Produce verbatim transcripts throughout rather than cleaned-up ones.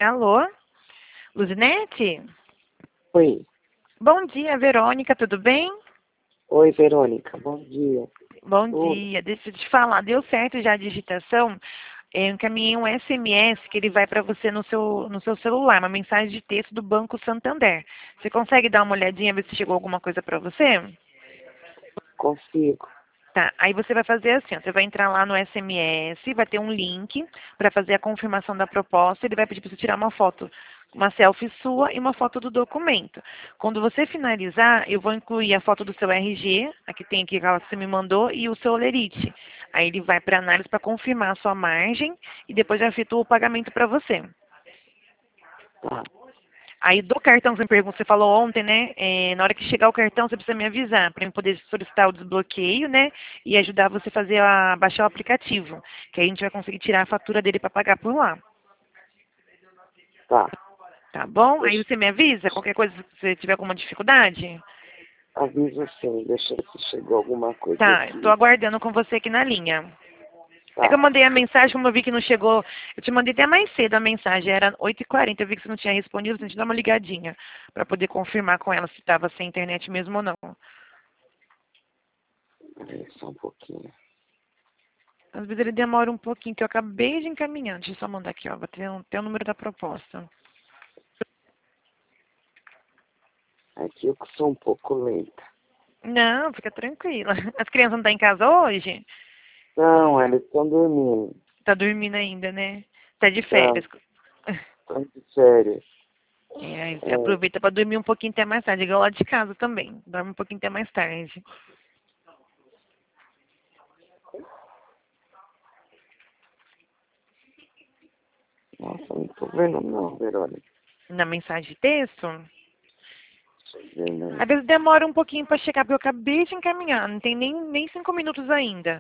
Alô? Luzinete? Oi. Bom dia, Verônica, tudo bem? Oi, Verônica. Bom dia. Bom Tudo? dia, deixa eu te falar, deu certo já a digitação? Eu encaminhei um S M S que ele vai para você no seu, no seu celular, uma mensagem de texto do Banco Santander. Você consegue dar uma olhadinha, ver se chegou alguma coisa para você? Consigo. Tá, aí você vai fazer assim, ó, você vai entrar lá no S M S, vai ter um link para fazer a confirmação da proposta, ele vai pedir para você tirar uma foto, uma selfie sua e uma foto do documento. Quando você finalizar, eu vou incluir a foto do seu R G, a que tem aqui aquela que você me mandou, e o seu olerite. Aí ele vai para análise para confirmar a sua margem e depois já efetua o pagamento para você. Tá. Aí do cartão, você me pergunta, você falou ontem, né? É, na hora que chegar o cartão, você precisa me avisar para eu poder solicitar o desbloqueio, né? E ajudar você a fazer a baixar o aplicativo, que aí a gente vai conseguir tirar a fatura dele para pagar por lá. Tá. Tá bom? Aí Deixa, você me avisa, qualquer coisa, se você tiver alguma dificuldade. aviso sim. Deixa eu ver se chegou alguma coisa Tá, estou aqui. aguardando com você aqui na linha. É que eu Tá. mandei a mensagem, como eu vi que não chegou, eu te mandei até mais cedo a mensagem, era oito e quarenta, eu vi que você não tinha respondido, a gente dá uma ligadinha para poder confirmar com ela se estava sem internet mesmo ou não. Peraí, só um pouquinho. Às vezes ele demora um pouquinho, que eu acabei de encaminhar. Deixa eu só mandar aqui, ó. Vou ter, um, ter o número da proposta. Aqui eu sou um pouco lenta. Não, fica tranquila. As crianças não estão em casa hoje? Não, eles estão dormindo. Tá dormindo ainda, né? Tá de Não, férias. estão de férias. É, aí você É, aproveita para dormir um pouquinho até mais tarde. Igual lá de casa também. Dorme um pouquinho até mais tarde. nossa, não tô vendo não, Verônica. Na mensagem de texto, Deixa eu ver, né? às vezes demora um pouquinho para chegar, porque eu acabei de encaminhar. Não tem nem, nem cinco minutos ainda.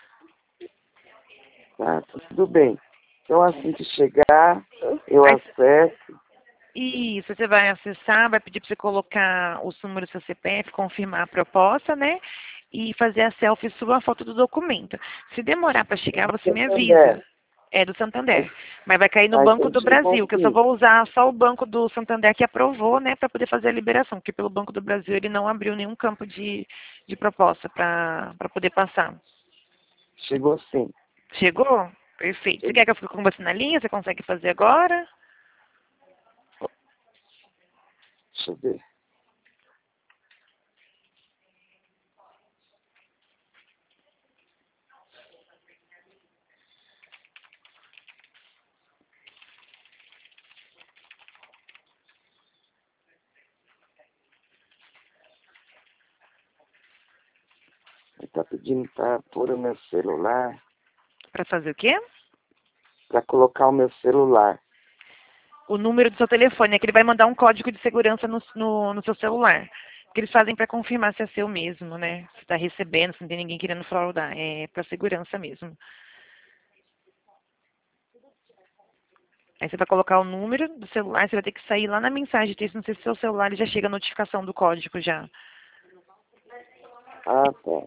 Tá, tudo bem. Então assim que chegar, eu Aí acesso. isso, você vai acessar, vai pedir para você colocar os números do seu C P F, confirmar a proposta, né? E fazer a selfie sua, a foto do documento. Se demorar para chegar, você me avisa. Santander. É do Santander. Aí, Mas vai cair no aí Banco quando do chegou Brasil, que eu só aqui. vou usar só o Banco do Santander que aprovou, né, para poder fazer a liberação, porque pelo Banco do Brasil ele não abriu nenhum campo de, de proposta para poder passar. Chegou sim. Chegou? Perfeito. Você quer que eu fique com você na linha? Você consegue fazer agora? Deixa eu ver. Ele tá pedindo para pôr o meu celular, Para fazer o quê? para colocar o meu celular. O número do seu telefone, é que ele vai mandar um código de segurança no, no, no seu celular. Que eles fazem para confirmar se é seu mesmo, né? Se está recebendo, se não tem ninguém querendo fraudar. É para segurança mesmo. Aí você vai colocar o número do celular, você vai ter que sair lá na mensagem de texto, não sei se seu celular ele já chega a notificação do código já. Ah, tá.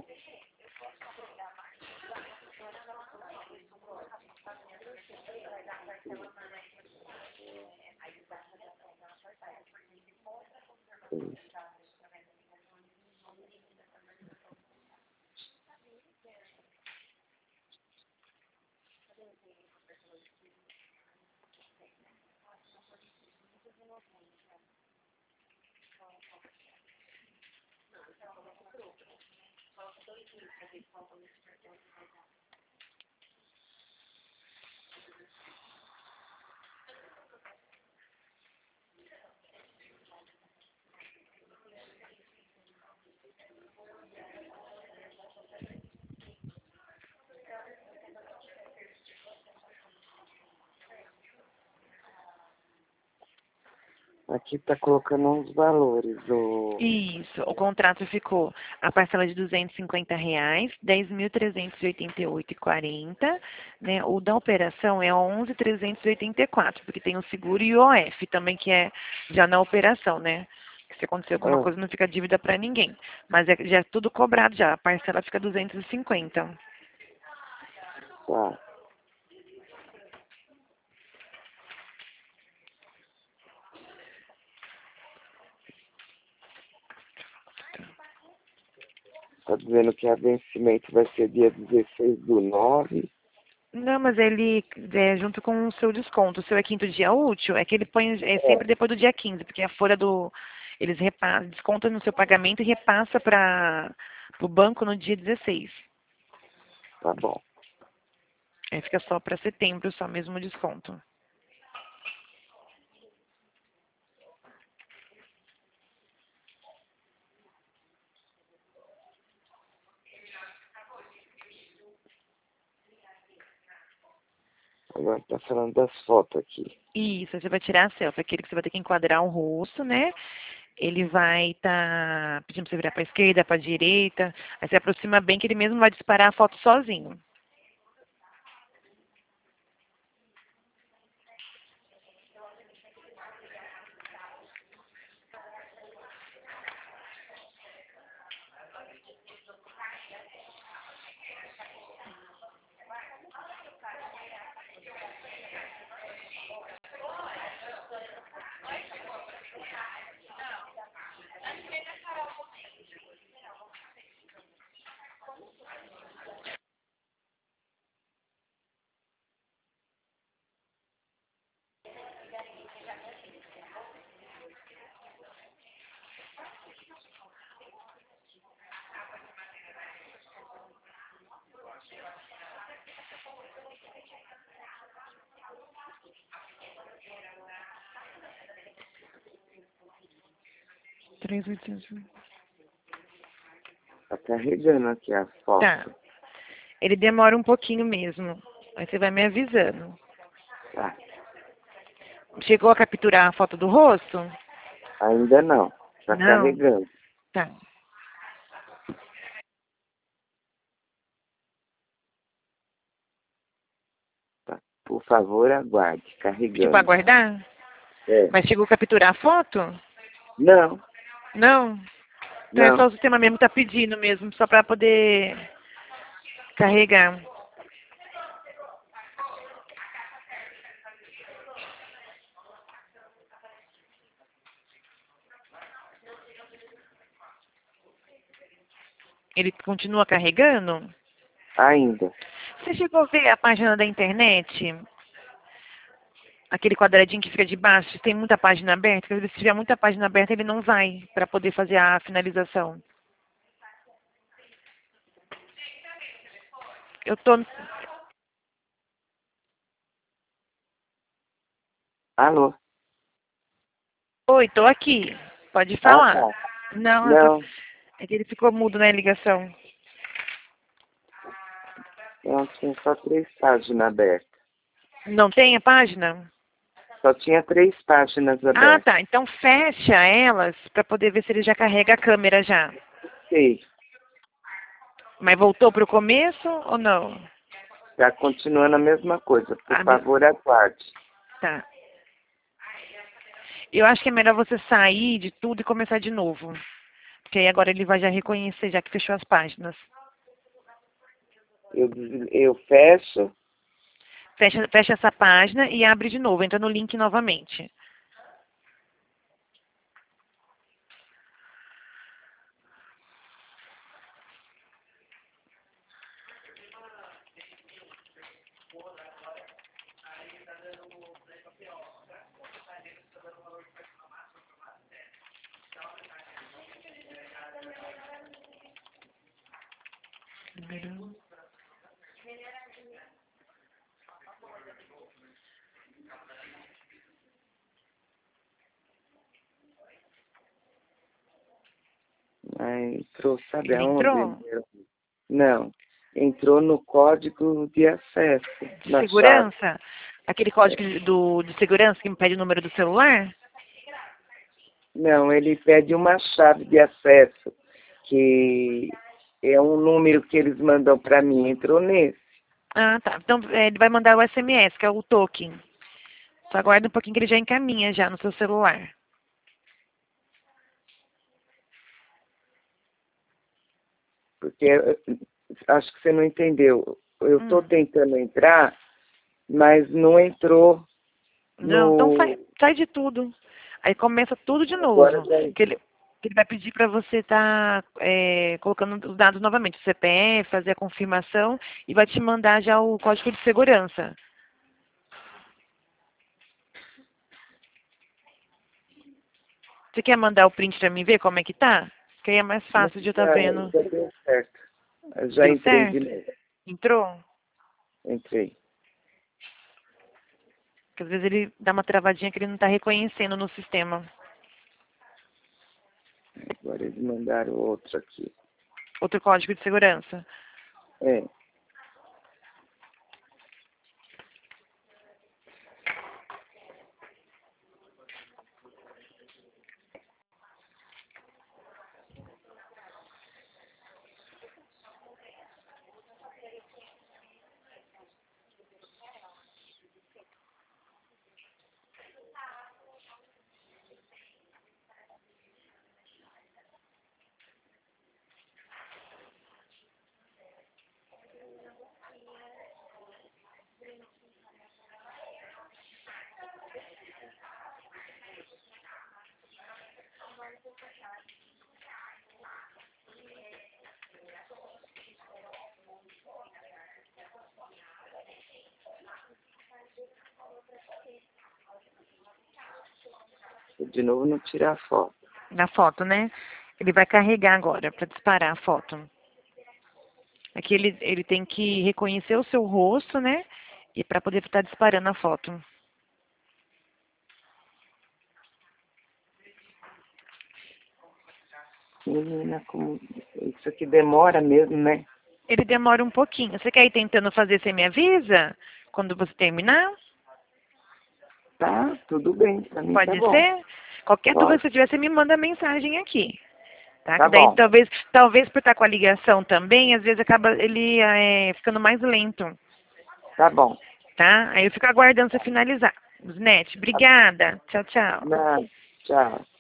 Aqui tá colocando uns valores do. Isso, o contrato ficou a parcela de duzentos e cinquenta reais, dez mil trezentos e oitenta e oito e quarenta, né? O da operação é onze mil trezentos e oitenta e quatro, porque tem o seguro e o O F também, que é já na operação, né? Que se acontecer alguma Ah, coisa não fica dívida para ninguém. Mas é, já é tudo cobrado já, a parcela fica duzentos e cinquenta. tá. Tá dizendo que a vencimento vai ser dia dezesseis do nove. Não, mas ele é junto com o seu desconto. O seu é quinto dia útil, é que ele põe é sempre depois do dia quinze, porque a folha do. Eles repassam, descontam no seu pagamento e repassa para o banco no dia dezesseis. Tá bom. Aí fica só para setembro, só mesmo o desconto. Agora tá falando das fotos aqui. Isso, você vai tirar a selfie, aquele que você vai ter que enquadrar o rosto, né? Ele vai estar pedindo pra você virar para a esquerda, para a direita. Aí você aproxima bem que ele mesmo vai disparar a foto sozinho. três mil e oitocentos. Tá carregando aqui a foto. Tá. Ele demora um pouquinho mesmo. Aí você vai me avisando. Tá. Chegou a capturar a foto do rosto? Ainda não. Tá Não. carregando. Tá. Tá. Por favor, aguarde. Carregando. Tipo, aguardar? É. Mas chegou a capturar a foto? Não. Não? Então é Não. só o sistema mesmo que tá pedindo mesmo, só para poder carregar. Ele continua carregando? Ainda. Você chegou a ver a página da internet? Aquele quadradinho que fica de baixo, tem muita página aberta, porque se tiver muita página aberta, ele não vai para poder fazer a finalização. Eu tô... Alô? Oi, tô aqui. Pode Ah, falar. tá. Não, eu tô... Não. É que ele ficou mudo na ligação. Não, tinha só três páginas abertas. Não tem a página? Só tinha três páginas Ah, abertas. tá. Então fecha elas para poder ver se ele já carrega a câmera já. Sei. Mas voltou para o começo ou não? Tá continuando a mesma coisa. Por Ah, favor, aguarde. tá. Eu acho que é melhor você sair de tudo e começar de novo. Porque aí agora ele vai já reconhecer, já que fechou as páginas. Eu, des- eu fecho. Fecha, fecha essa página e abre de novo. Entra no link novamente. Ah, entrou, sabe Ele aonde? entrou? Não. Entrou no código de acesso. De Na chave. segurança? Aquele código de- do, de segurança que me pede o número do celular? Não, ele pede uma chave de acesso, que é um número que eles mandam para mim. Entrou nesse. Ah, tá. Então é, ele vai mandar o S M S, que é o token. Só aguarda um pouquinho que ele já encaminha já no seu celular. Porque eh, acho que você não entendeu. Eu estou Hum. tentando entrar, mas não entrou Não, então no... sai, sai de tudo. Aí começa tudo de Agora novo. já... Que ele, Ele vai pedir para você estar é, colocando os dados novamente, o C P F, fazer a confirmação e vai te mandar já o código de segurança. Você quer mandar o print para mim ver como é que tá? Que aí é mais fácil de eu estar Já, vendo. já deu certo. Eu já Deu entrei certo? de novo. Entrou? Entrei. Porque às vezes ele dá uma travadinha que ele não está reconhecendo no sistema. Agora eles mandaram outro aqui. Outro código de segurança. É. De novo não tirar a foto. Na foto, né? Ele vai carregar agora para disparar a foto. Aqui ele, ele tem que reconhecer o seu rosto, né? E para poder estar disparando a foto. Menina, como isso aqui demora mesmo, né? Ele demora um pouquinho. Você quer ir tentando fazer, você me avisa? Quando você terminar? Tá, tudo bem, pra mim Pode tá bom. ser? Qualquer dúvida Pode. que você tiver, você me manda mensagem aqui. Tá? Tá Que daí bom, talvez, talvez por estar com a ligação também, às vezes acaba ele é, ficando mais lento. tá bom. Tá? Aí eu fico aguardando você finalizar. Osnete, obrigada. Tchau, tchau. Nada, tchau.